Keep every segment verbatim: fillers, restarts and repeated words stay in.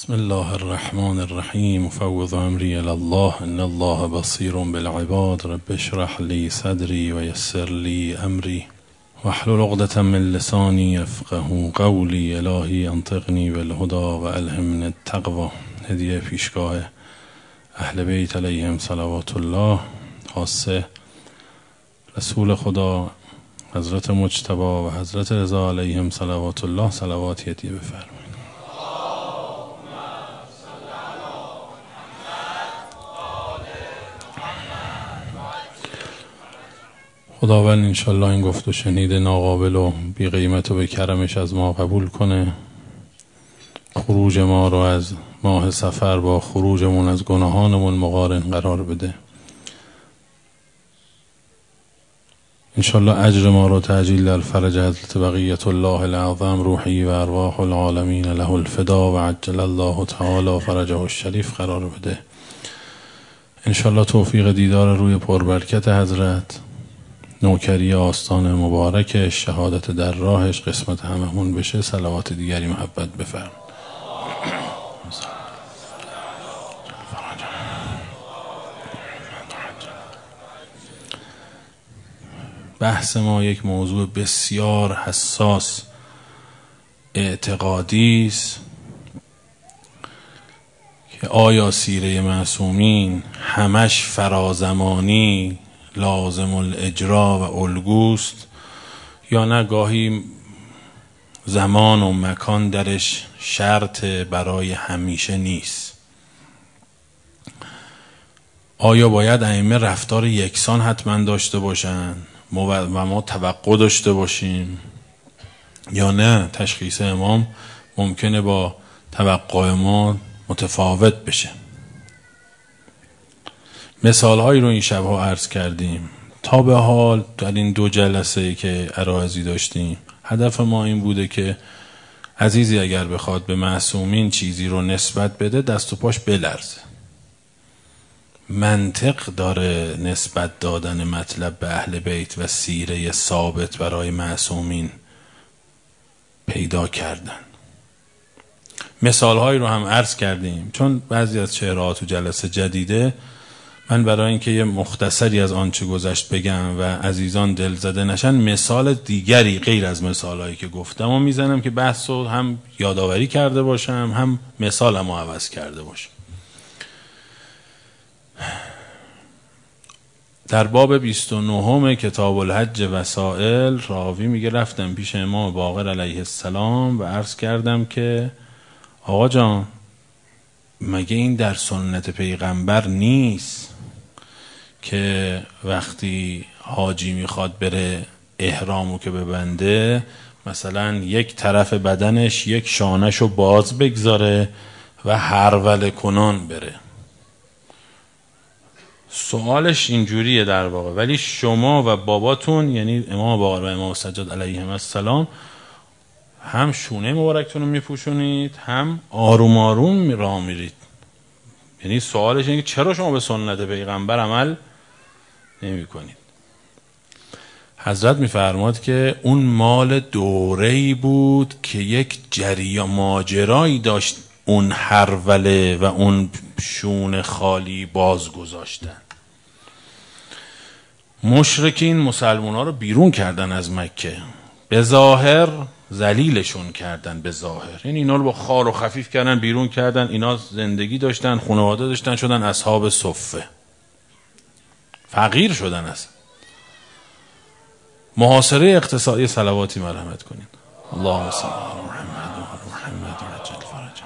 بسم الله الرحمن الرحیم فوض امری الی الله ان الله بصیر بالعباد رب اشرح لی صدری و یسر لی امری واحلل عقدة من لسانی یفقهوا قولی الهی انطقنی بالهدی و الهمنی التقوی. هدیه پیشگاه اهل بیت علیهم صلوات الله، خاصه رسول خدا حضرت مجتبی و حضرت رضا علیهم صلوات الله، صلواتی هدیه بفرمایید. خداوند انشالله این گفت و شنید ناقابل و بی قیمت و به کرمش از ما قبول کنه. خروج ما رو از ماه سفر با خروجمون از گناهانمون مقارن قرار بده. انشالله اجر ما رو تعجیل الفرج حضرت بقیت الله العظم روحی و ارواح العالمین له الفدا و عجل الله تعالی فرجه الشریف قرار بده. انشالله توفیق دیدار روی پربرکت حضرت، نوکری آستان مبارکش، شهادت در راهش قسمت هممون بشه. صلوات دیگری محبت بفرم. بحث ما یک موضوع بسیار حساس اعتقادی است که آیا سیره معصومین همش فرازمانی لازم الاجرا و الگوست یا نه گاهی زمان و مکان درش شرط برای همیشه نیست؟ آیا باید ائمه رفتار یکسان حتما داشته باشن و ما توقع داشته باشیم یا نه تشخیص امام ممکنه با توقع ما متفاوت بشه؟ مثال هایی رو این شبها عرض کردیم. تا به حال در این دو جلسه که عرایضی داشتیم هدف ما این بوده که عزیزی اگر بخواد به معصومین چیزی رو نسبت بده دست و پاش بلرزه. منطق داره نسبت دادن مطلب به اهل بیت و سیره ثابت برای معصومین پیدا کردن. مثال هایی رو هم عرض کردیم چون بعضی از چهرهات و جلسه جدیده، من برای اینکه یه مختصری از آنچه گذشت بگم و عزیزان دل زده نشن، مثال دیگری غیر از مثالهایی که گفتم و میزنم که بحث رو هم یادآوری کرده باشم هم مثالم رو عوض کرده باشم. در باب بیست و نه کتاب الحج وسائل راوی میگه رفتم پیش امام باقر علیه السلام و عرض کردم که آقا جان مگه این در سنت پیغمبر نیست که وقتی حاجی میخواد بره احرامو که ببنده مثلا یک طرف بدنش یک شانشو باز بگذاره و هرول کنان بره؟ سوالش اینجوریه در واقع، ولی شما و باباتون یعنی امام باقر و امام سجاد علیهم السلام هم شونه مبارکتون رو میپوشونید هم آروم آروم راه میرید. یعنی سوالش اینه که چرا شما به سنت پیغمبر عمل نمی کنید؟ حضرت میفرماد که اون مال دوره‌ای بود که یک جریان ماجرایی داشت اون هروله و اون شون خالی باز گذاشتن. مشرکین مسلمان ها رو بیرون کردن از مکه، به ظاهر ذلیلشون کردن، به ظاهر یعنی اینا رو با خار و خفیف کردن بیرون کردن. اینا زندگی داشتن، خانواده داشتن، شدن اصحاب صفه، فقیر شدن. از محاصره اقتصادی صلواتی مرحمت کنین. اللهم صل علی محمد و علی محمد و عجل فرجهم.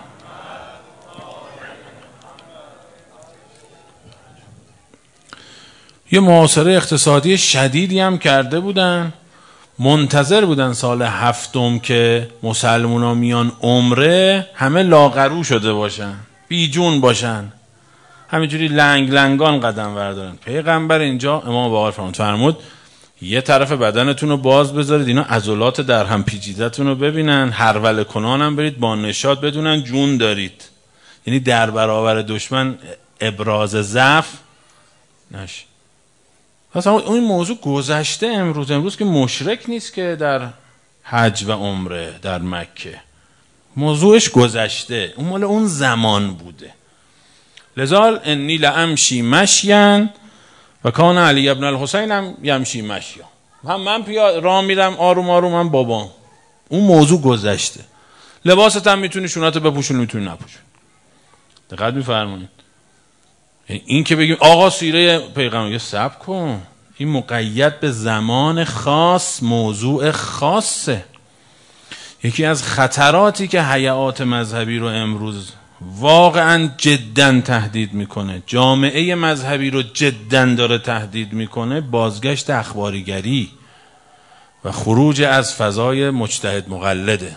یه محاصره اقتصادی شدیدی هم کرده بودن، منتظر بودن سال هفتم که مسلمونا میان عمره همه لاغرو شده باشن، بیجون باشن، همینجوری لنگ لنگان قدم بردارن. پیغمبر اینجا امام باقر فرمود یه طرف بدنتون رو باز بذارید، اینا عضلات در هم پیچیده‌تون رو ببینن، هرول کنانم برید با نشاط بدونن جون دارید. یعنی در برابر دشمن ابراز ضعف نشه. مثلا اون موضوع گذشته. امروز امروز که مشرک نیست که در حج و عمره در مکه، موضوعش گذشته، اون مال اون زمان بوده. لذا انی لامشی مشیان و کان علی ابن الحسین هم یمشی مشیا، هم من پیا راه میرم آروم آروم، هم بابام. اون موضوع گذشته. لباست هم میتونی شوناتو بپوشونی، میتونی نپوشونی. دقت میفرمایید. این که بگیم آقا سیره پیغمبر صبر کن، این مقید به زمان خاص، موضوع خاصه. یکی از خطراتی که هیئات مذهبی رو امروز واقعا جدا تهدید میکنه، جامعه مذهبی رو جدا داره تهدید میکنه، بازگشت اخباریگری و خروج از فضای مجتهد مقلده.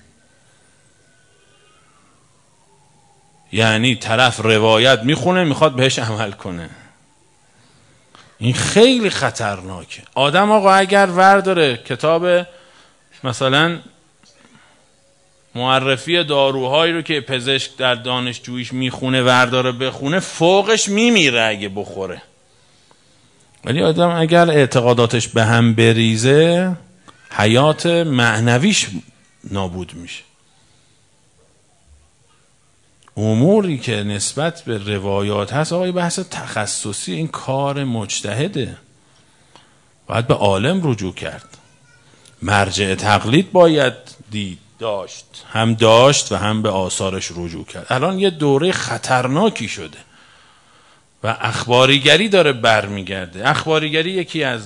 یعنی طرف روایت میخونه میخواد بهش عمل کنه. این خیلی خطرناکه. آدم آقا اگر ور داره کتاب مثلا معرفی داروهایی رو که پزشک در دانشجویش میخونه ورداره بخونه، فوقش میمیره اگه بخوره. ولی آدم اگر اعتقاداتش به هم بریزه، حیات معنویش نابود میشه. اموری که نسبت به روایات هست آقای بحث تخصصی، این کار مجتهده، باید به عالم رجوع کرد. مرجع تقلید باید دید، داشت، هم داشت و هم به آثارش رجوع کرد. الان یه دوره خطرناکی شده و اخباریگری داره برمیگرده. اخباریگری یکی از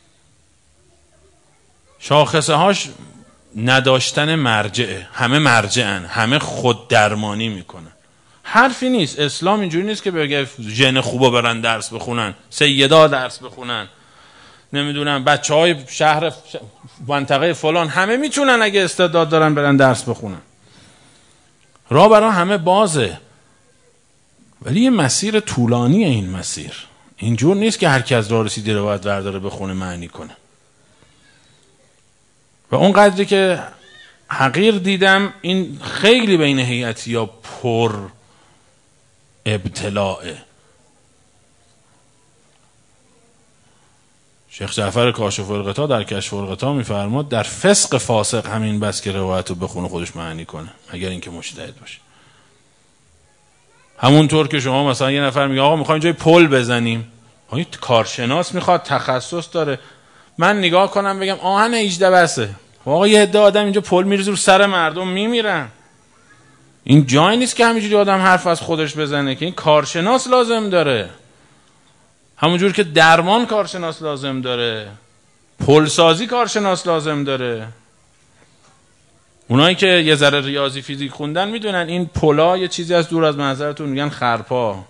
شاخصه هاش نداشتن مرجعه. همه مرجعن، همه خود درمانی میکنن. حرفی نیست. اسلام اینجوری نیست که بگه ژن خوبا برن درس بخونن، سیدا درس بخونن، نمیدونم بچه های شهر منطقه فلان همه میتونن اگه استعداد دارن برن درس بخونن. راه برای همه بازه، ولی یه مسیر طولانیه. این مسیر اینجور نیست که هر کی از راه رسیده رو باید ورداره بخونه معنی کنه. و اون قدری که حقیر دیدم، این خیلی بین هیئتیا پر ابتلاعه. شیخ جعفر کاشف الغطا در کشف الغطا میفرماد در فسق فاسق همین بس که روایت رو بخونه خودش معنی کنه، اگر اینکه مجتهد باشه. همونطور که شما مثلا یه نفر میگه آقا میخوایم جای پل بزنیم، آقا کارشناس میخواد، تخصص داره. من نگاه کنم بگم آهن هجده بسه، آقا یه عده آدم اینجا پل میریزه رو سر مردم میمیرن. این جای نیست که همینجوری آدم حرف از خودش بزنه، که این کارشناس لازم داره. همونجور که درمان کارشناس لازم داره، پلسازی کارشناس لازم داره. اونایی که یه ذره ریاضی فیزیک خوندن میدونن این پلا یه چیزی از دور از منظرتون میگن خرپا.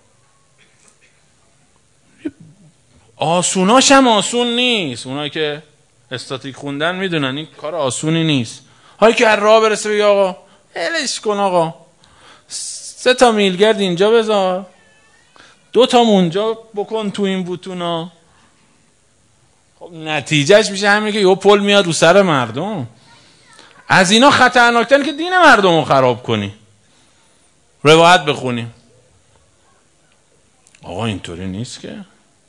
آسوناش هم آسون نیست. اونایی که استاتیک خوندن میدونن این کار آسونی نیست. هایی که هر راه برسه بگه آقا هلش کن، آقا سه تا میلگرد اینجا بذار، دو تا اونجا بکن تو این بوتونا، خب نتیجهش میشه همین که یه پل میاد رو سر مردم. از اینا خطرناکتر که دین مردم رو خراب کنی، روایت بخونی. آقا اینطوری نیست که.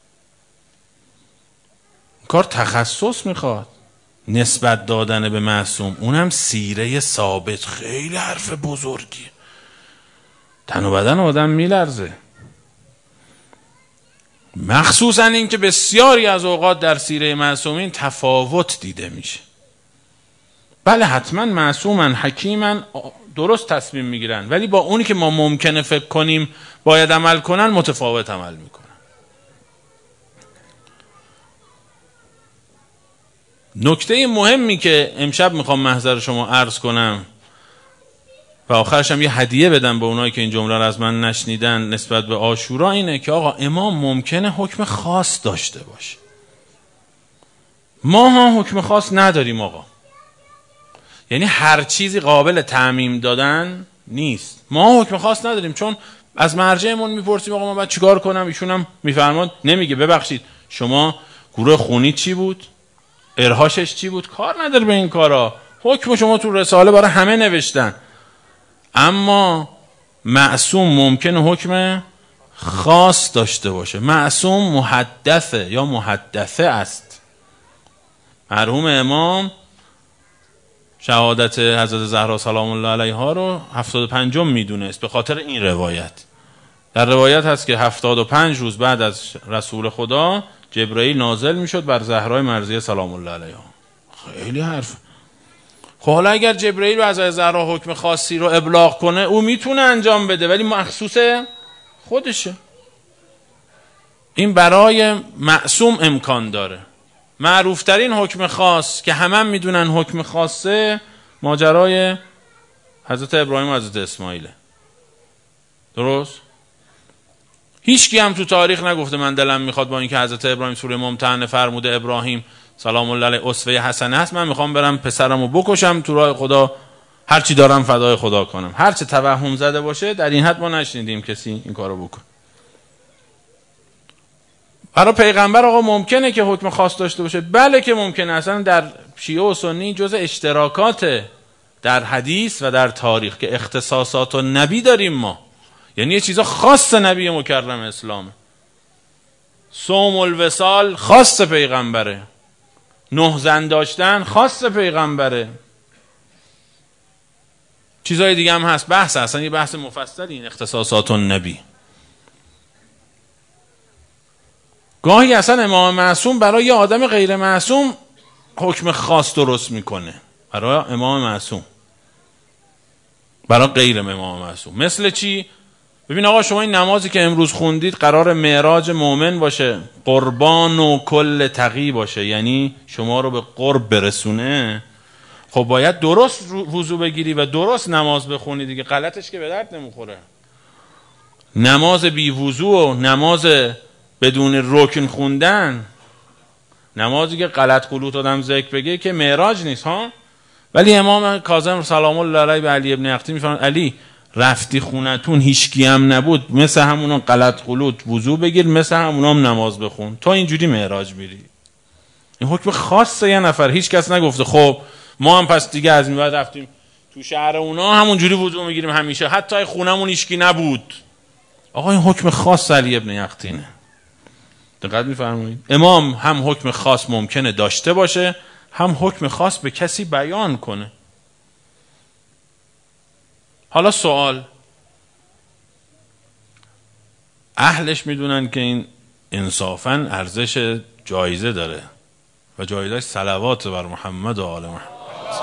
کار تخصص میخواد، نسبت دادن به معصوم، اونم سیره ثابت. خیلی حرف بزرگی، تن و بدن آدم میلرزه. مخصوصا این که بسیاری از اوقات در سیره معصومین تفاوت دیده میشه. بله حتما معصومن، حکیمن، درست تصمیم میگیرن، ولی با اونی که ما ممکنه فکر کنیم باید عمل کنن متفاوت عمل میکنن. نکته مهمی که امشب میخوام محضر شما عرض کنم و آخرش هم یه هدیه بدم به اونایی که این جمله رو از من نشنیدن نسبت به عاشورا، اینه که آقا امام ممکنه حکم خاص داشته باشه، ما ها حکم خاص نداریم آقا. یعنی هر چیزی قابل تعمیم دادن نیست. ما حکم خاص نداریم، چون از مرجعمون میپرسیم آقا ما باید چیکار کنم، ایشون هم میفرماد نمیگه ببخشید شما گروه خونی چی بود، ارهاشش چی بود، کار نداره به این کارا. حکم شما تو رساله برای همه نوشتن. اما معصوم ممکنه حکم خاص داشته باشه. معصوم محدثه یا محدثه است. مرحوم امام شهادت حضرت زهرا سلام الله علیها رو هفتاد و پنجم میدونست به خاطر این روایت. در روایت هست که هفتاد و پنج روز بعد از رسول خدا جبرئیل نازل میشد بر زهرای مرضیه سلام الله علیها. خیلی حرف. خب حالا اگر جبرئیل و از زهرا حکم خاصی رو ابلاغ کنه او میتونه انجام بده ولی مخصوص خودشه. این برای معصوم امکان داره. معروفترین حکم خاص که همه هم میدونن حکم خاصه ماجرای حضرت ابراهیم و حضرت اسماعیله. درست؟ هیچ کی هم تو تاریخ نگفته من دلم میخواد با اینکه حضرت ابراهیم سوره ممتحنه فرموده ابراهیم سلام الله علیه اسوه حسنه هست من میخوام برم پسرمو بکشم تو راه خدا هرچی دارم فدای خدا کنم. هرچی توهم زده باشه در این حد ما نشنیدیم کسی این کارو بکنه. برای پیغمبر آقا ممکنه که حکم خاص داشته باشه؟ بله که ممکنه. اصلا در شیعه و سنی جز اشتراکات در حدیث و در تاریخ که اختصاصات و نبی داریم ما، یعنی یه چیزا خاص نبی مکرم اسلامه. صوم الوصال خاص پیغمبره، نه زن داشتن خاص پیغمبره، چیزای دیگه هم هست. بحث اصلا یه بحث مفصلی این اختصاصات و نبی. گاهی اصلا امام معصوم برای یه آدم غیر معصوم حکم خاص درست میکنه، برای امام معصوم، برای غیر امام معصوم. مثل چی؟ ببین آقا شما این نمازی که امروز خوندید قرار معراج مؤمن باشه، قربان و کل تقی باشه، یعنی شما رو به قرب برسونه. خب باید درست وضو بگیری و درست نماز بخونی دیگه. غلطش که به درد نمیخوره. نماز بی وضو و نماز بدون رکن خوندن، نمازی که غلط غلوط آدم ذکر بگه که معراج نیست ها. ولی امام کاظم سلام الله علیه به علی ابن اختی میفرماد علی رفتی خونتون هیچکی هم نبود، مثل همونا غلط غلوط وضو بگیر، مثل همونا هم نماز بخون، تا اینجوری معراج میری. این حکم خاصه یه نفر، هیچ کس نگفته خب ما هم پس دیگه از این بعد رفتیم تو شهر اونا همونجوری وضو میگیریم همیشه حتی خونمون هیچکی نبود. آقا این حکم خاص علی ابن اختینه. دقت می‌فرمایید؟ امام هم حکم خاص ممکنه داشته باشه، هم حکم خاص به کسی بیان کنه. حالا سوال، اهلش میدونن که این انصافاً ارزش جایزه داره و جایزه صلوات بر محمد و آل محمد.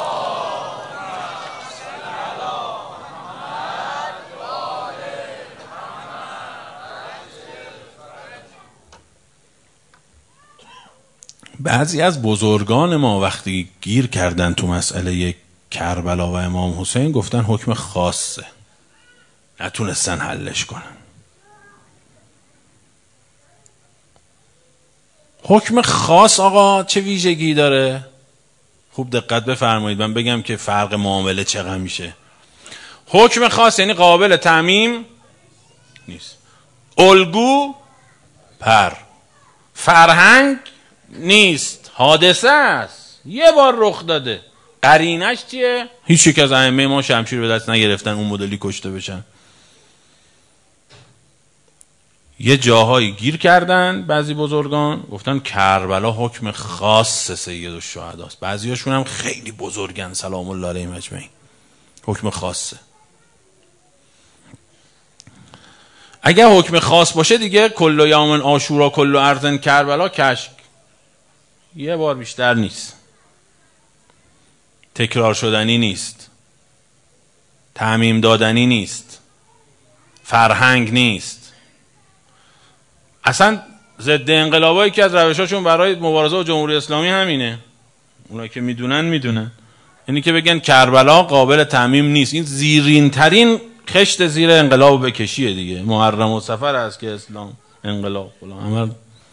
بعضی از بزرگان ما وقتی گیر کردن تو مسئله کربلا و امام حسین گفتن حکم خاصه، نتونستن حلش کنن. حکم خاص آقا چه ویژگی داره؟ خوب دقت بفرمایید من بگم که فرق معامله چقدر میشه. حکم خاص یعنی قابل تعمیم نیست، الگو پر، فرهنگ نیست، حادثه است، یه بار رخ داده. قرینش چیه؟ هیچ یک از ائمه ما شمشیر به دست نگرفتن اون مدلی کشته بشن. یه جاهایی گیر کردن بعضی بزرگان گفتن کربلا حکم خاص سید الشهدا است. بعضیاشون هم خیلی بزرگن سلام الله علیهم اجمعین، حکم خاصه. اگه حکم خاص باشه دیگه کل یوم عاشورا کل ارض کربلا کشک، یه بار بیشتر نیست، تکرار شدنی نیست، تعمیم دادنی نیست، فرهنگ نیست. اصلا ضد انقلابایی که از روشاشون برای مبارزه با جمهوری اسلامی همینه. اونایی که میدونن میدونن، یعنی که بگن کربلا قابل تعمیم نیست. این زیرین ترین خشت زیر انقلاب بکشیه دیگه. محرم و صفر است که اسلام انقلاب همه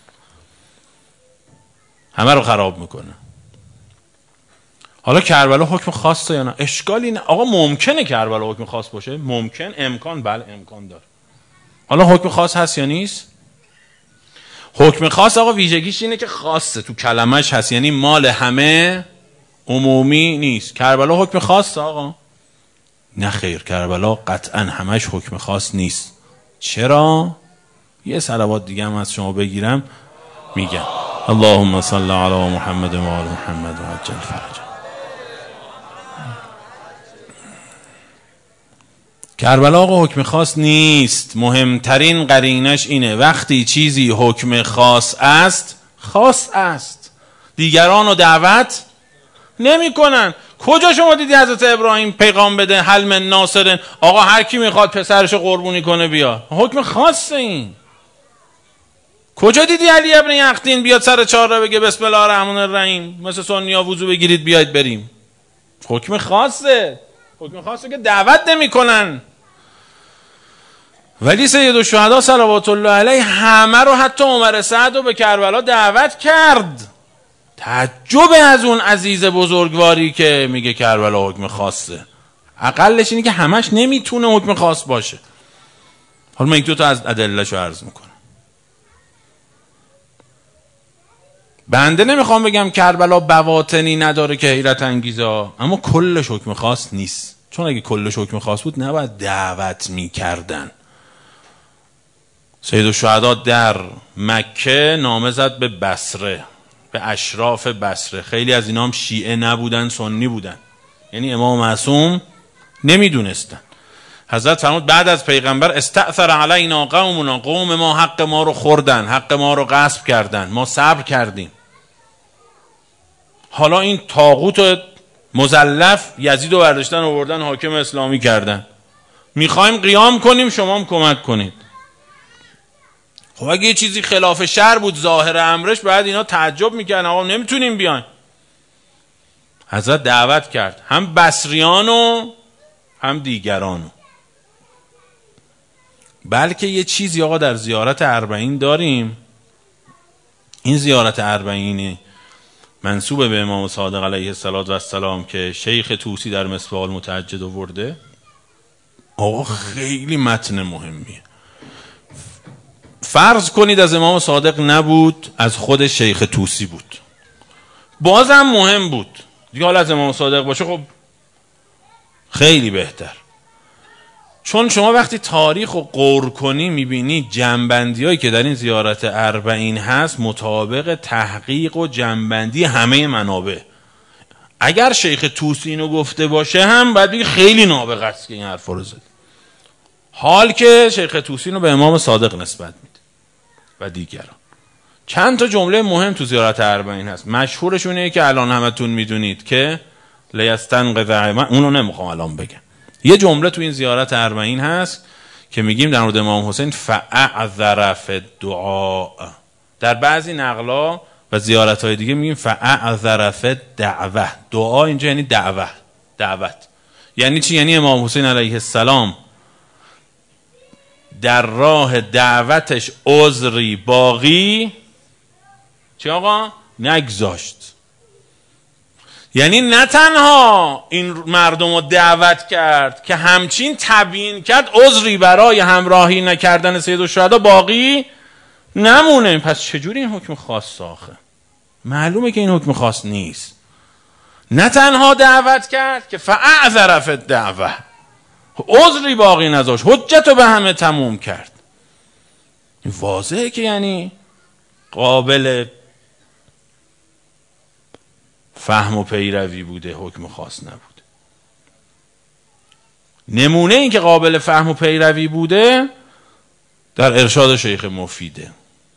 همه رو خراب میکنه. حالا کربلا حکم خاصه یا نه؟ اشکالی نه. آقا ممکنه کربلا حکم خاص باشه، ممکن، امکان، بله امکان داره. حالا حکم خاص هست یا نیست؟ حکم خاص آقا ویژگیش اینه که خاصه، تو کلمش هست، یعنی مال همه، عمومی نیست. کربلا حکم خاصه آقا؟ نه خیر، کربلا قطعا همش حکم خاص نیست. چرا؟ یه صلوات دیگه هم از شما بگیرم میگم. اللهم صل علی محمد و آل محمد و عجل فرجهم. کربلا آقا حکم خاص نیست. مهمترین قرینش اینه وقتی چیزی حکم خاص است خاص است، دیگران رو دعوت نمی کنن. کجا شما دیدی حضرت ابراهیم پیغام بده حل من ناصرن، آقا هر کی میخواد پسرش قربونی کنه بیا؟ حکم خاصه این. کجا دیدی علی ابن یقطین بیاد سر چهار بگه بسم الله الرحمن الرحیم مثل سنیا وضو بگیرید بیاید بریم؟ حکم خاصه، حکم خاصه که دعوت نمی کنن. ولی سید الشهدا صلوات الله علیه همه رو، حتی عمر سعد رو به کربلا دعوت کرد. تعجب از اون عزیز بزرگواری که میگه کربلا حکم خاصه. اقلش اینه که همش نمیتونه حکم خاص باشه. حالا من یک دو تا از ادله‌شو عرض میکنم. بنده نمیخوام بگم کربلا بواطنی نداره که حیرت انگیزه، اما کلش حکم خاص نیست. چون اگه کلش حکم خاص بود نباید دعوت میکردن. سید الشهدا در مکه نامه زد به بصره، به اشراف بصره. خیلی از اینا هم شیعه نبودن، سنی بودن، یعنی امام معصوم نمیدونستن. حضرت فرمود بعد از پیغمبر استأثر علینا قومنا، قوم ما حق ما رو خوردن، حق ما رو غصب کردن، ما صبر کردیم. حالا این طاغوت مزلف یزید رو برداشتن آوردن حاکم اسلامی کردن، میخوایم قیام کنیم شما هم کمک کنید. خب اگه یه چیزی خلاف شرع بود ظاهر امرش، بعد اینا تعجب میکردن آقا نمیتونیم بیاین. حضرت دعوت کرد هم بصریانو هم دیگرانو. بلکه یه چیزی آقا در زیارت اربعین داریم. این زیارت اربعینی منسوب به امام صادق علیه السلام که شیخ طوسی در مصباح المتعجد آورده. آقا خیلی متن مهمیه. فرض کنید از امام صادق نبود، از خود شیخ طوسی بود، بازم مهم بود دیگه. حالا از امام صادق باشه خب خیلی بهتر. چون شما وقتی تاریخ رو غور کنی میبینی جنبندی هایی که در این زیارت اربعین هست مطابق تحقیق و جنبندی همه منابع. اگر شیخ طوسی اینو گفته باشه هم باید بگی خیلی نابغه است که این حرف رو زد، حال که شیخ طوسی اینو به امام صادق نسبت میده و دیگران. چند تا جمله مهم تو زیارت اربعین هست. مشهورش اونه که الان همتون میدونید که لیستنقذ، اونو نمیخوام الان بگم. یه جمله تو این زیارت اربعین هست که میگیم در مورد امام حسین فاعذر فی الدعاء. در بعضی نقلا و زیارت‌های دیگه میگیم فاعذر فی الدعوه. دعا اینجا یعنی دعوه، دعوت. یعنی چی؟ یعنی امام حسین علیه السلام در راه دعوتش عذری باقی چی آقا؟ نگذاشت. یعنی نه تنها این مردم رو دعوت کرد که همچین تبیین کرد عذری برای همراهی نکردن سید الشهدا باقی نمونه. پس چجوری این حکم خاص آخه؟ معلومه که این حکم خاص نیست. نه تنها دعوت کرد که فاعذر فی الدعوه، عذری باقی نذاشت، حجت رو به همه تموم کرد. واضحه که یعنی قابل فهم و پیروی بوده، حکم خاص نبود. نمونه این که قابل فهم و پیروی بوده در ارشاد شیخ مفیده.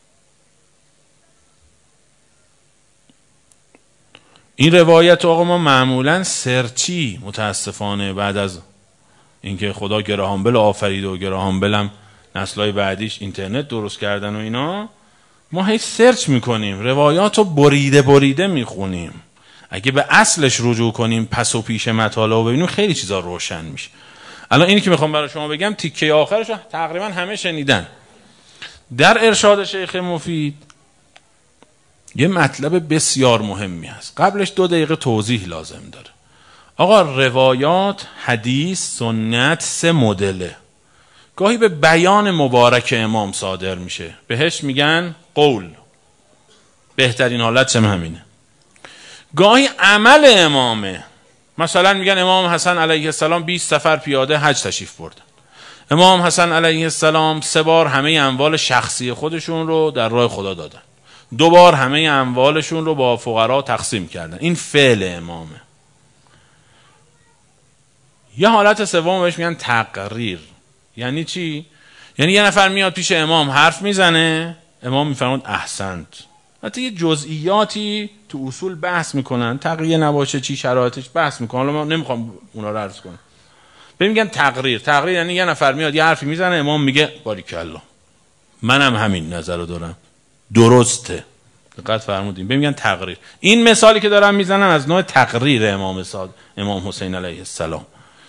این روایت آقا ما معمولا سرچی متاسفانه بعد از اینکه خدا گراهام بل آفرید و گراهام بلم نسلای بعدیش اینترنت درست کردن و اینا، ما هی سرچ میکنیم، روایات رو بریده بریده میخونیم. اگه به اصلش رجوع کنیم، پس و پیش مطالعه ببینیم، خیلی چیزا روشن میشه. الان اینی که میخوام برای شما بگم تیکه آخرش تقریبا همه شنیدن. در ارشاد شیخ مفید یه مطلب بسیار مهمی هست، قبلش دو دقیقه توضیح لازم داره. آقا روایات، حدیث، سنت سه مدله. گاهی به بیان مبارک امام صادر میشه، بهش میگن قول، بهترین حالت چه همینه. گاهی عمل امامه، مثلا میگن امام حسن علیه السلام بیست سفر پیاده حج تشریف بردن. امام حسن علیه السلام سه بار همه اموال شخصی خودشون رو در راه خدا دادن، دو بار همه اموالشون رو با فقرا تقسیم کردن. این فعل امامه. یه حالت سوم بهش میگن تقریر. یعنی چی؟ یعنی یه نفر میاد پیش امام حرف میزنه، امام میفرماد احسنت. حتی یه جزئیاتی تو اصول بحث میکنن، تقریه نباشه چی شرایطش بحث میکنن، حالا من نمیخوام اونا رو عرض کنم. بهم میگن تقریر. تقریر یعنی یه نفر میاد یه حرفی میزنه، امام میگه باریکلا، منم همین نظر رو دارم، درسته. دقت فرمودین؟ بهم میگن تقریر. این مثالی که دارم میزنم از نوع تقریر امام صادق امام حسین علیه السلام.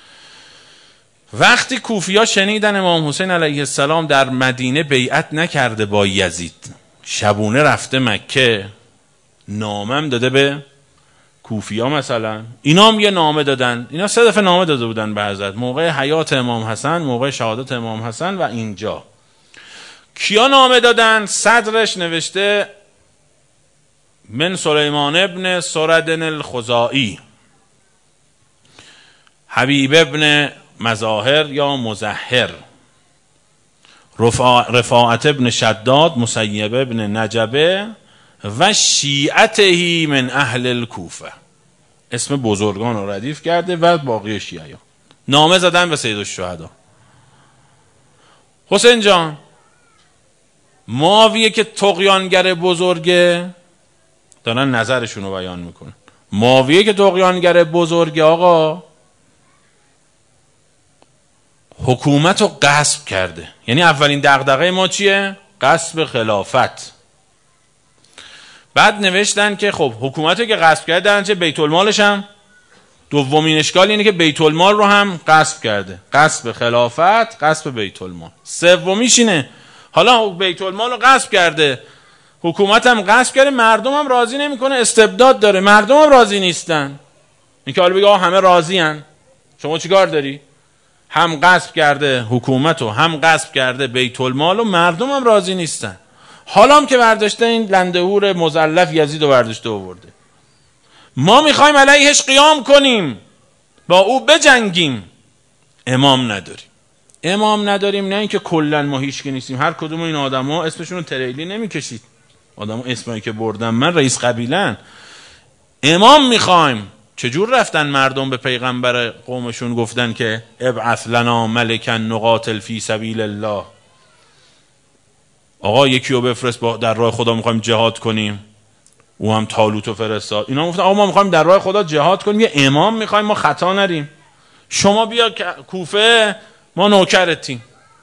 وقتی کوفی‌ها شنیدن امام حسین علیه السلام در مدینه بیعت نکرده با یزید، شبونه رفته مکه، نامم داده به کوفی‌ها مثلا، اینا هم یه نامه دادن. اینا سه دفعه نامه داده بودن به حضرت، موقع حیات امام حسن، موقع شهادت امام حسن و اینجا. کیا نامه دادن؟ صدرش نوشته من سلیمان ابن سرد الخزاعی، حبیب ابن مظاهر یا مظهر، رفاعت ابن شداد، مسیب ابن نجبه و شیعته من اهل الکوفه. اسم بزرگان رو ردیف کرده و باقی شیعه نامه زدن به سید الشهدا. حسین جان، معاویه که طغیانگر بزرگه، دارن نظرشون رو بیان میکنن، معاویه که طغیانگر بزرگه آقا حکومت رو غصب کرده. یعنی اولین دغدغه ما چیه؟ غصب خلافت. بعد نوشتن که خب حکومت رو که غصب کرده، چه بیت المالش هم دومین اشکال اینه که بیت المال رو هم غصب کرده. غصب خلافت، غصب بیت المال. سومیش اینه حالا بیت المال رو غصب کرده، حکومت هم غصب کرده، مردم هم راضی نمیکنه، استبداد داره، مردم هم راضی نیستن. این که حالا بگه همه راضی ان، شما چیکار داری؟ هم غصب کرده حکومت و هم غصب کرده بیت المال و مردم هم راضی نیستن. حالا هم که برداشته این لندهور مزلف یزید رو برداشته آورده، ما میخوایم علیهش قیام کنیم، با او بجنگیم، امام نداریم. امام نداریم نه اینکه کلا ما هیچ کی نیستیم، هر کدوم این آدما اسمشون رو تریلی نمیکشید، آدمو اسمایی که بردم من رئیس قبیله‌ان. امام میخوایم. چجور رفتن مردم به پیغمبر قومشون گفتن که ابعث لنا ملکا نقاتل فی سبیل الله، آقا یکی رو بفرست با در راه خدا میخوایم جهاد کنیم. او هم طالوتو فرستاد. اینا گفتن آقا ما میخوایم در راه خدا جهاد کنیم، یه امام میخوایم ما خطا نریم، شما بیا کوفه ما نوکرتیم.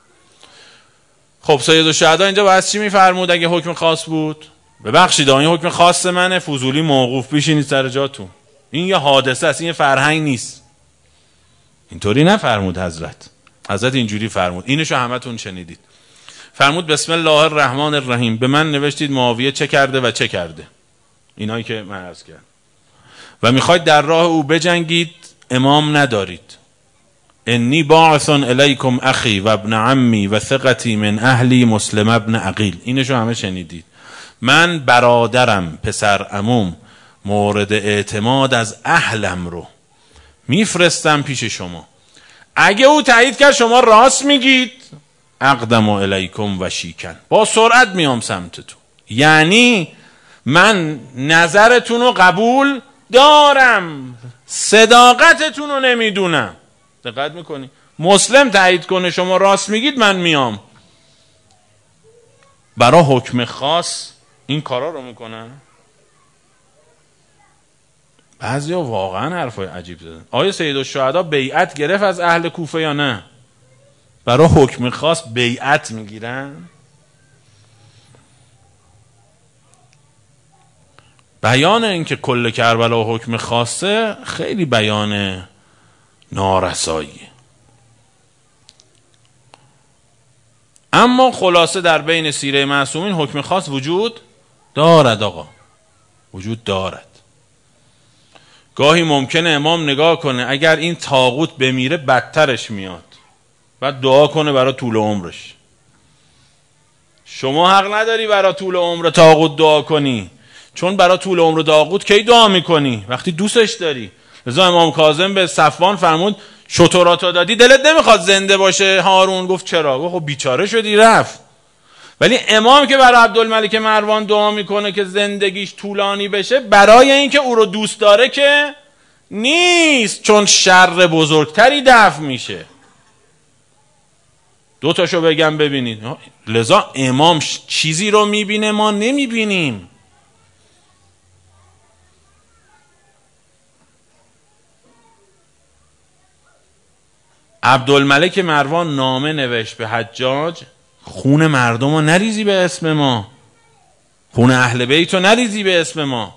خب سید الشهدا اینجا باید چی میفرمود اگه حکم خاص بود؟ ببخشید این حکم خاص منه، فضولی موقوف بشینید سر جاتون، این یه حادثه است، این یه فرهنگ نیست. اینطوری نفرمود حضرت. حضرت اینجوری فرمود، اینشو همتون شنیدید. فرمود بسم الله الرحمن الرحیم، به من نوشتید معاویه چه کرده و چه کرده، اینایی که من عرض کردم، و میخواید در راه او بجنگید، امام ندارید. انی باعث الیکم اخی و ابن عمی و ثقتی من اهلی مسلم ابن عقیل، اینشو همه شنیدید. من برادرم پسر عموم مورد اعتماد از اهلم رو میفرستم پیش شما، اگه او تایید کرد شما راست میگید، اقدم الیکم و شیکن، با سرعت میام سمتتون. یعنی من نظرتون رو قبول دارم، صداقتتون رو نمیدونم. دقت میکنی؟ مسلم تایید کنه شما راست میگید، من میام. برای حکم خاص این کارا رو میکنن. بعضیا واقعا حرفای عجیب زدن. آیا سید الشهدا بیعت گرفت از اهل کوفه یا نه؟ برای حکم خاص بیعت میگیرن؟ بیان این که کل کربلا و حکم خاصه خیلی بیان نارساییه. اما خلاصه در بین سیره معصومین حکم خاص وجود دارد آقا، وجود دارد. گاهی ممکنه امام نگاه کنه اگر این طاغوت بمیره بدترش میاد، بعد دعا کنه برای طول عمرش. شما حق نداری برای طول عمر طاغوت دعا کنی، چون برای طول عمر طاغوت کی دعا میکنی؟ وقتی دوستش داری. لذا امام کاظم به صفوان فرمود شتراتو دادی دلت نمیخواد زنده باشه هارون؟ گفت چرا؟ گفت خب بیچاره شدی رفت. ولی امام که برای عبدالملک مروان دعا میکنه که زندگیش طولانی بشه، برای اینکه او رو دوست داره که نیست، چون شر بزرگتری دفع میشه. دو تاشو بگم ببینید. لذا امام چیزی رو میبینه ما نمیبینیم. عبدالملک مروان نامه نوشت به حجاج خون مردم رو نریزی به اسم ما، خون اهل بیت رو نریزی به اسم ما،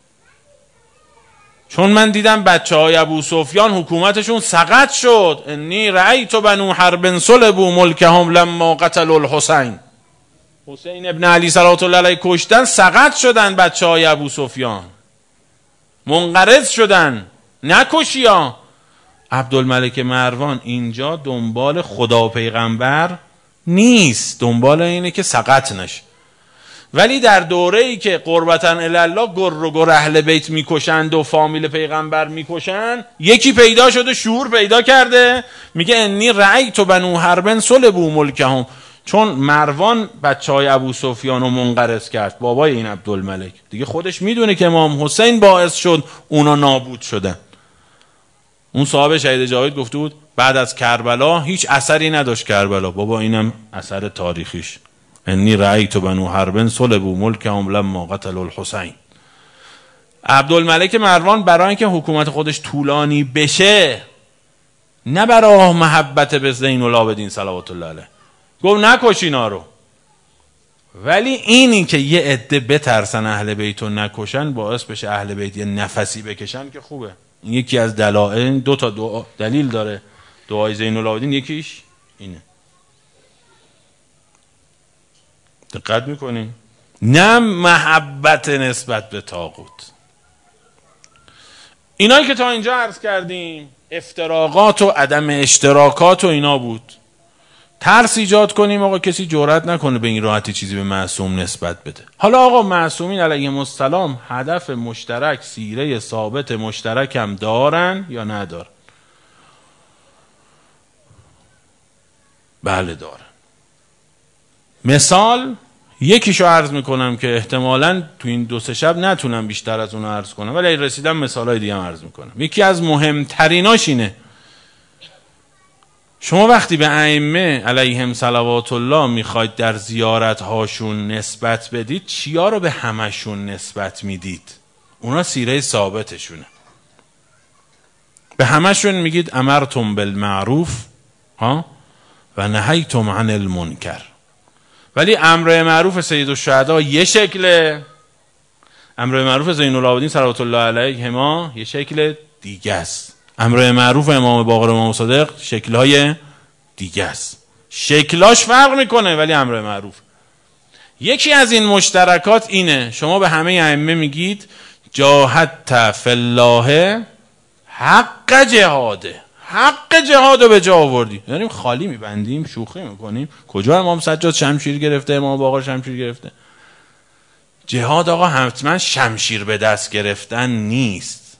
چون من دیدم بچه های ابو سفیان حکومتشون سقط شد. انی رأیت بنو حرب صلبوا ملکهم لما قتلوا الحسین. حسین ابن علی صلوات الله علیه کشتن، سقط شدن بچه های ابو سفیان، منقرض شدن، نکشی ها. عبدالملک مروان اینجا دنبال خدا و پیغمبر نیست، دنبال اینه که سقط نشه. ولی در دوره ای که قربتاً الله گر و گر اهل بیت میکشند و فامیل پیغمبر میکشند، یکی پیدا شده شعور پیدا کرده میگه انی رأیت بنو حرب صلبوا ملکهم، چون مروان بچه های ابو سفیان رو منقرض کرد، بابای این عبدالملک دیگه خودش میدونه که امام حسین باعث شد اونا نابود شدن. اون صاحب شهید جاوید گفته بود بعد از کربلا هیچ اثری نداشت کربلا، بابا اینم اثر تاریخیش. انی رأیت بنو حرب صلبوا ملکهم لما قتلوا الحسین. عبدالملک مروان برای اینکه حکومت خودش طولانی بشه، نه برای محبت به زین العابدین صلوات الله علیه، گفت نکش اینا رو. ولی اینی که یه عده بترسن اهل بیت رو نکشن باعث بشه اهل بیت یه نفسی بکشن که خوبه. این یکی از دلایل، دو تا دو دلیل داره دعای زین العابدین، یکیش اینه. دقت میکنیم؟ نه محبت نسبت به طاغوت. اینایی که تا اینجا عرض کردیم افتراقات و عدم اشتراکات و اینا بود. ترس ایجاد کنیم آقا کسی جرئت نکنه به این راحتی چیزی به معصوم نسبت بده. حالا آقا معصومین علیهم السلام هدف مشترک، سیره ثابت مشترک هم دارن یا ندارن؟ بله دارن. مثال یکیشو عرض میکنم که احتمالاً تو این دو سه شب نتونم بیشتر از اون عرض کنم، ولی رسیدم مثالای دیگه هم عرض میکنم. یکی از مهمتریناش اینه شما وقتی به ائمه علیهم صلوات الله میخواید در زیارت هاشون نسبت بدید، چیا رو به همشون نسبت میدید؟ اونا سیره ثابتشونه. به همشون میگید امرتم بالمعروف ها و نهیتم عن المنکر. ولی امر معروف سید الشهدا یه شکله، امر معروف زین العابدین صلوات الله علیهما یه شکل دیگه است، امر معروف امام باقر و امام صادق شکل‌های دیگه است. شکلاش فرق میکنه ولی امر معروف. یکی از این مشترکات اینه شما به همه ائمه میگید جاهدت فی الله حق جهاده، حق جهاد رو به جا آوردی. یعنی خالی میبندیم، شوخی میکنیم. کجا امام سجاد شمشیر گرفته، امام باقر شمشیر گرفته؟ جهاد آقا حتما شمشیر به دست گرفتن نیست.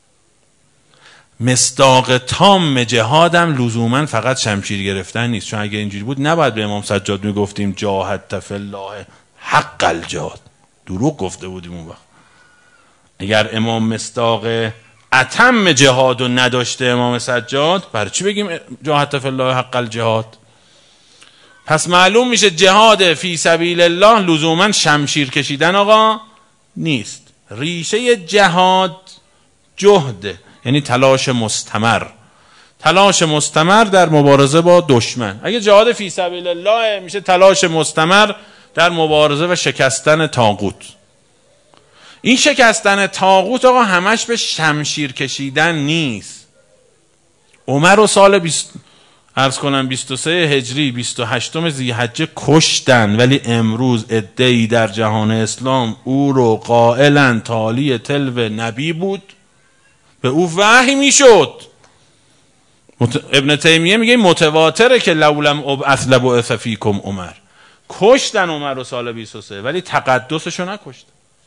مصداق تام جهادم لزوما فقط شمشیر گرفتن نیست، چون اگه اینجوری بود نباید به امام سجاد میگفتیم جاهدت فی الله حق الجهاد، دروغ گفته بودیم اون وقت. اگر امام مصداق اتم جهاد رو نداشته امام سجاد، برای چی بگیم جاهدت فی الله حق الجهاد؟ پس معلوم میشه جهاد فی سبیل الله لزوما شمشیر کشیدن آقا نیست. ریشه جهاد جهده، یعنی تلاش مستمر، تلاش مستمر در مبارزه با دشمن. اگه جهاد فی سبیل الله میشه تلاش مستمر در مبارزه و شکستن طاغوت. این شکستن طاغوت آقا همش به شمشیر کشیدن نیست. عمر رو سال بیست عرض کنم بیست و سه هجری بیست و هشتم ذی‌حجه کشتن، ولی امروز عده‌ای در جهان اسلام او رو قائلن تالی تلو نبی بود، به او وحی میشد. مت... ابن تیمیه میگه متواتره که لولم ابعث لبعث فیکم عمر. کشتن عمر رو سال بیست و سه ولی تقدسشو نکشتن،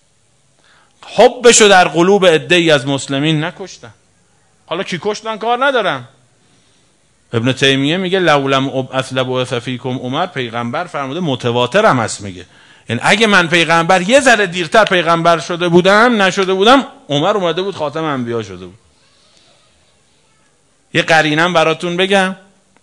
حبشو در قلوب عده‌ای از مسلمین نکشتن. حالا کی کشتن کار ندارم. ابن تیمیه میگه لولم ابعث لبعث فیکم عمر، پیغمبر فرموده، متواتر هم هست. میگه یعنی اگه من پیغمبر یه ذره دیرتر پیغمبر شده بودم نشده بودم، عمر اومده بود خاتم انبیا شده بود. یه قرینم براتون بگم.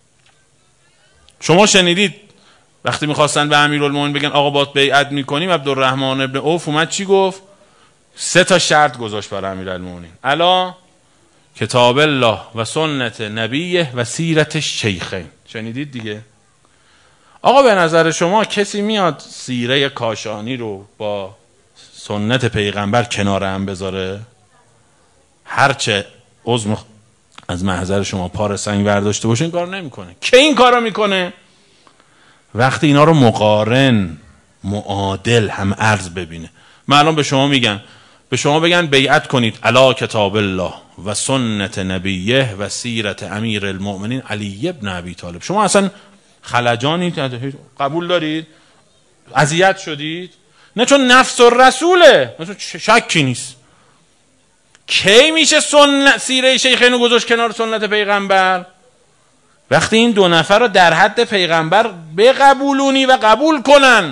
شما شنیدید وقتی میخواستن به امیرالمومنین بگن آقا باید بیعت میکنیم، عبدالرحمن ابن عوف اومد چی گفت؟ سه تا شرط گذاشت برای امیرالمومنین: الا کتاب الله و سنت نبیه و سیرت شیخین. شنیدید دیگه؟ آقا به نظر شما کسی میاد سیره کاشانی رو با سنت پیغمبر کنار هم بذاره؟ هرچه عزم از محضر شما پار سنگ برداشته باشه این کار نمیکنه. کی این کارو میکنه؟ وقتی اینا رو مقارن معادل هم ارز ببینه. من الان به شما میگن به شما بگن بیعت کنید علی کتاب الله و سنت نبیه و سیرت امیر المؤمنین علی ابن ابی طالب، شما اصلا خلجانی قبول دارید؟ اذیت شدید؟ نه، چون نفس الرسوله، شکی نیست. کی میشه سنت سیره شیخین رو گذاشت کنار سنت پیغمبر؟ وقتی این دو نفر رو در حد پیغمبر بقبولونی و قبول کنن.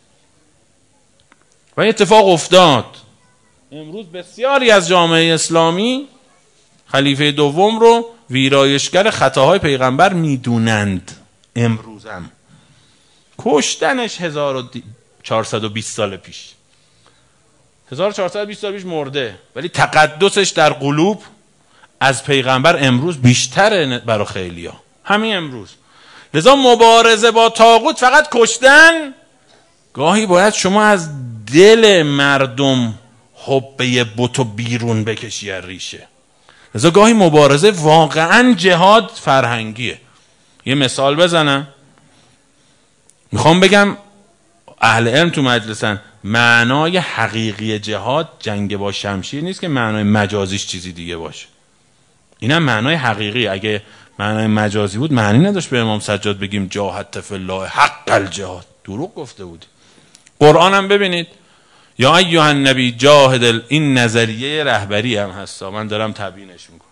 و اتفاق افتاد. امروز بسیاری از جامعه اسلامی خلیفه دوم رو ویرایشگر خطاهای پیغمبر میدونند. امروز هم کشتنش هزار و چهارصد و بیست سال پیش، هزار و چهارصد و بیست سال پیش مرده، ولی تقدسش در قلوب از پیغمبر امروز بیشتره برای خیلیا، همین امروز. لذا مبارزه با طاغوت فقط کشتن. گاهی باید شما از دل مردم حبه بتو بیرون بکشی از ریشه. لذا گاهی مبارزه واقعا جهاد فرهنگیه. یه مثال بزنم، میخوام بگم اهل علم تو مجلسن، معنای حقیقی جهاد جنگ با شمشیر نیست که معنای مجازیش چیزی دیگه باشه. اینم معنای حقیقی. اگه معنای مجازی بود معنی نداشت به امام سجاد بگیم جاهدت فی الله حق الجهاد، دروغ گفته بودی. قرآن هم ببینید، یا ایها النبی جاهد ال... این نظریه رهبری هم هستا، من دارم تبیینش میکنم.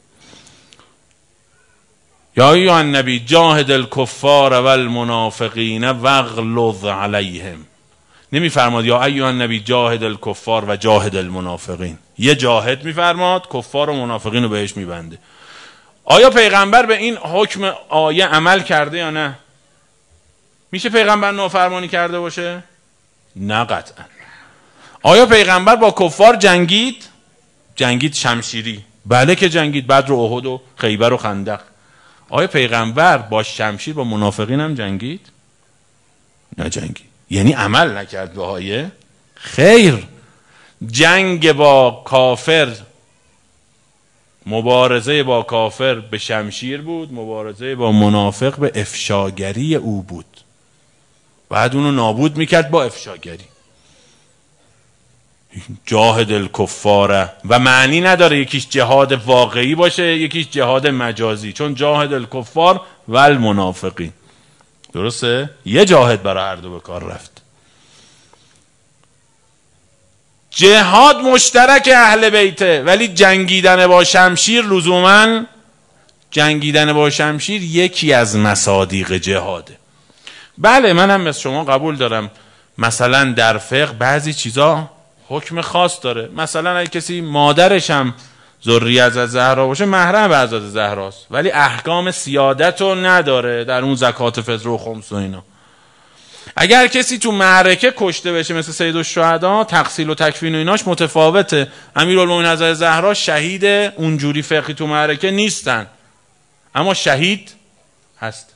یا ایها النبی جاهد الکفار والمنافقین واغلظ علیهم. نمیفرماد یا ایها النبی جاهد الکفار و جاهد المنافقین. یه جاهد میفرماد، کفار و منافقین رو بهش میبنده. آیا پیغمبر به این حکم آیه عمل کرده یا نه؟ میشه پیغمبر نافرمانی کرده باشه؟ نه قطعا. آیا پیغمبر با کفار جنگید؟ جنگید شمشیری، بله که جنگید، بدر و احد و خیبر و خندق. آیا پیغمبر با شمشیر با منافقین هم جنگید؟ نه جنگید. یعنی عمل نکرد به آیه؟ خیر. جنگ با کافر، مبارزه با کافر به شمشیر بود، مبارزه با منافق به افشاگری او بود. بعد اونو نابود میکرد با افشاگری. جاهد الکفاره و معنی نداره یکیش جهاد واقعی باشه یکیش جهاد مجازی، چون جاهد الکفار و المنافقین، درسته؟ یه جاهد برای هر دو به کار رفت. جهاد مشترک اهل بیته، ولی جنگیدن با شمشیر لزوماً جنگیدن با شمشیر یکی از مصادیق جهاده. بله منم مثل شما قبول دارم مثلا در فقه بعضی چیزا حکم خاص داره. مثلا اگه کسی مادرش هم ذریه از زهرا باشه محرم به حضرت زهراست، ولی احکام سیادت رو نداره در اون زکات فطر و خمس و اینا. اگر کسی تو معرکه کشته بشه مثل سید الشهدا، تقصیل و تکفین و ایناش متفاوته. امیرالمومنین حضرت زهرا شهید اونجوری فقهی تو معرکه نیستن، اما شهید هست.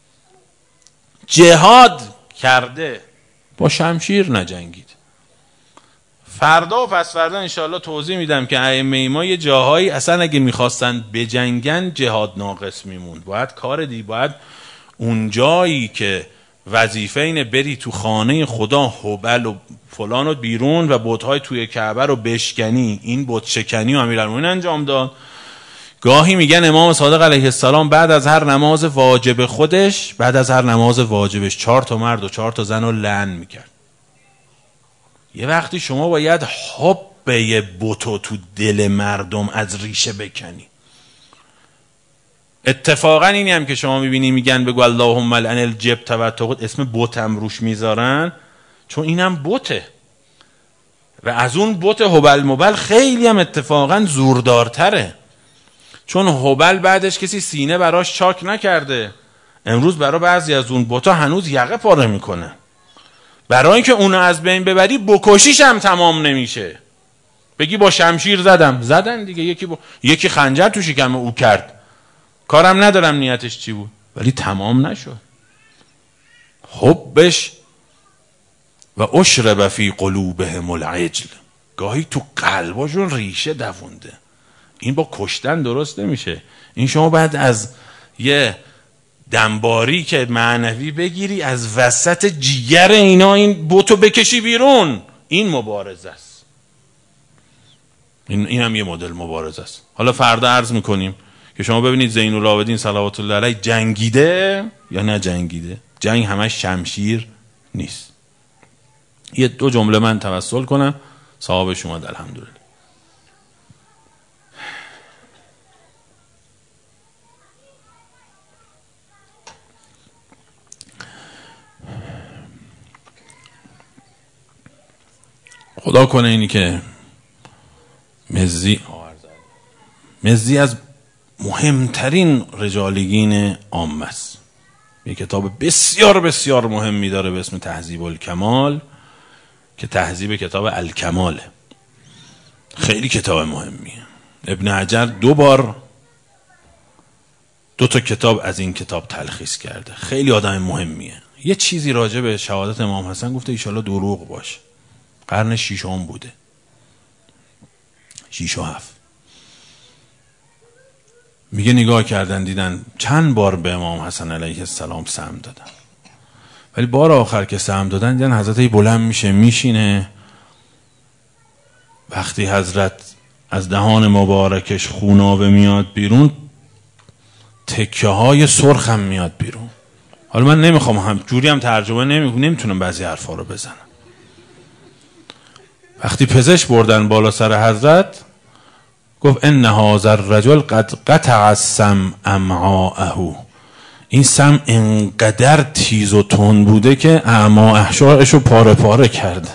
جهاد کرده، با شمشیر نجنگید. فردا و پس فردا انشاءالله توضیح میدم که ائمه ما یه جاهایی اصلا اگه میخواستن بجنگن جهاد ناقص میموند. باید کار دی باید اون جایی که وظیفه اینه بری تو خانه خدا هبل و فلان و بیرون و بت‌های توی کعبه رو بشکنی، این بت شکنی و امیرالمومنین انجام داد. گاهی میگن امام صادق علیه السلام بعد از هر نماز واجب خودش بعد از هر نماز واجبش چهار تا مرد و چهار تا زن رو لعن میکرد. یه وقتی شما باید حبه بتو تو دل مردم از ریشه بکنی. اتفاقا اینی هم که شما میبینی میگن بگو اللهم لعن الجبت و الطاغوت، اسم بت هم روش میذارن چون اینم بته و از اون بت هبل مبل خیلی هم اتفاقا زوردارتره. چون هبل بعدش کسی سینه براش چاک نکرده. امروز برای بعضی از اون بوتا هنوز یقه پاره میکنه. برای اینکه اونو از بین ببری بکشیش هم تمام نمیشه. بگی با شمشیر زدم، زدن دیگه. یکی با... یکی خنجر تو شکم او کرد، کارم ندارم نیتش چی بود، ولی تمام نشد. حبش و اشرب فی قلوبهم العجل، گاهی تو قلباشون ریشه دوونده. این با کشتن درست نمیشه. این شما بعد از یه دنباری که معنوی بگیری، از وسط جیگر اینا این بوتو بکشی بیرون. این مبارزه است. این, این هم یه مدل مبارزه است. حالا فردا عرض میکنیم که شما ببینید زین العابدین صلوات الله علیه جنگیده یا نه جنگیده. جنگ همش شمشیر نیست. یه دو جمله من توسل کنم، ثوابش اومد الحمدلله. خدا کنه اینی که مزی مزی از مهمترین رجالگین عامه است. یک کتاب بسیار بسیار مهمی داره به اسم تهذیب الکمال که تهذیب کتاب الکماله. خیلی کتاب مهمیه. ابن حجر دو بار دو تا کتاب از این کتاب تلخیص کرده. خیلی آدم مهمیه. یه چیزی راجع به شهادت امام حسن گفته ایشالله دروغ باشه. قرن شیشم بوده، شیش و هفت. میگه نگاه کردن دیدن چند بار به امام حسن علیه السلام سهم دادن، ولی بار آخر که سهم دادن دیدن حضرت بلند میشه میشینه. وقتی حضرت از دهان مبارکش خونابه میاد بیرون، تکه های سرخ هم میاد بیرون. حالا من نمیخوام هم جوری هم ترجمه نمی... نمیتونم بعضی حرفا رو بزنم. وقتی پزشک بردن بالا سر حضرت، گفت ان هذا الرجل قد قطع السمع امعاءه. این سم انقدر تیز و تند بوده که اعما احشایشو پاره پاره کرد.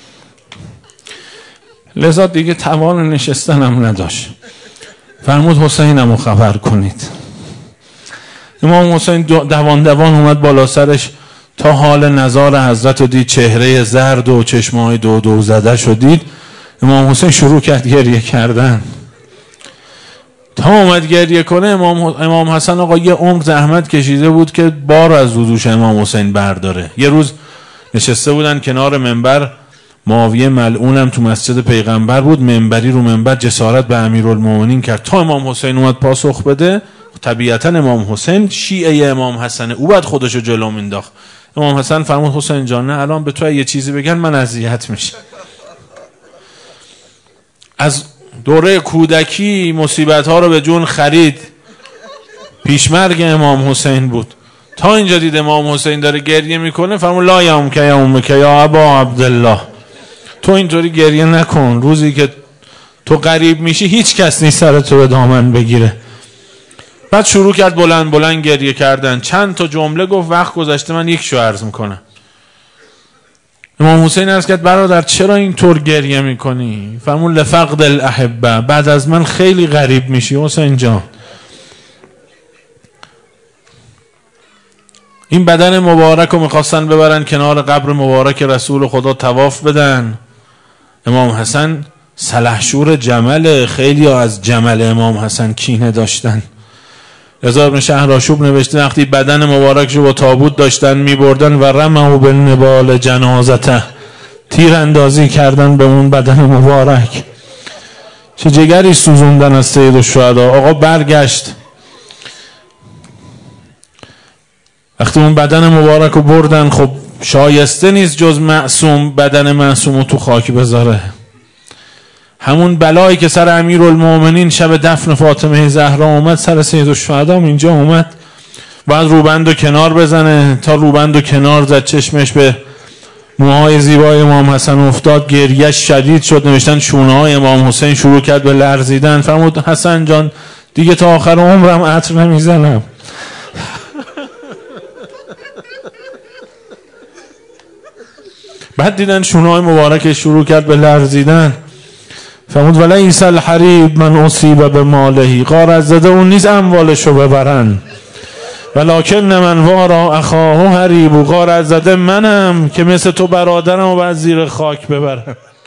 لذا دیگه توان نشستن هم نداشت. فرمود حسینمو خبر کنید. امام حسین دوان دوان اومد بالا سرش تا حال نظار حضرت رو دید، چهره زرد و چشمای دو دو زده شد دید. امام حسین شروع کرد گریه کردن. تا اومد گریه کنه، امام, امام حسن آقا یه عمر زحمت کشیده بود که بار از وضوش امام حسین برداره. یه روز نشسته بودن کنار منبر، معاویه ملعونم تو مسجد پیغمبر بود، منبری رو منبر جسارت به امیرالمومنین کرد. تا امام حسین اومد پاسخ بده، طبیعتا امام حسین شیعه امام حسنه، او بعد خودشو جلو مینداخت. امام حسن فرمود حسین جان نه، الان به تو یه چیزی بگن من اذیت میشه. از دوره کودکی مصیبت ها رو به جون خرید. پیشمرگ امام حسین بود. تا اینجا دید امام حسین داره گریه میکنه، فرمود لا یوم که یوم که یا ابا عبدالله، تو اینطوری گریه نکن. روزی که تو غریب میشی هیچ کس نیست سر تو به دامن بگیره. بعد شروع کرد بلند بلند گریه کردن. چند تا جمله گفت، وقت گذشته من یک شو عرض میکنم. امام حسین عرض کرد برادر چرا اینطور گریه میکنی؟ فرمود لفقد الاحبه، بعد از من خیلی غریب میشی حسین جان. این بدن مبارک رو میخواستن ببرن کنار قبر مبارک رسول خدا طواف بدن. امام حسن سلحشور جمل، خیلی ها از جمل امام حسن کینه داشتن. رضا ابن شهرآشوب نوشته وقتی بدن مبارکش رو با تابوت داشتن میبردن و رموا بالنبال جنازته، تیر اندازی کردن به اون بدن مبارک. چه جگری سوزوندن از سید الشهدا. آقا برگشت، وقتی اون بدن مبارک رو بردن، خب شایسته نیست جز معصوم بدن معصوم رو تو خاک بذاره. همون بلایی که سر امیرالمومنین شب دفن فاطمه زهرا اومد، سر سید الشهدا اینجا اومد. بعد روبند و کنار بزنه. تا روبند و کنار زد، چشمش به موهای زیبای امام حسن افتاد، گریهش شدید شد. نوشتن شونه های امام حسین شروع کرد به لرزیدن. فرمود حسن جان دیگه تا آخر عمرم عطر نمیزنم. بعد دیدن شونه های مبارکش شروع کرد به لرزیدن. فرمود ولیس الحریب من اصیب به مالهی، غارت زده اون نیست اموالشو ببرن، ولکن من وارا اخاه حریب، غارت زده منم که مثل تو برادرم و باید زیر خاک ببرم.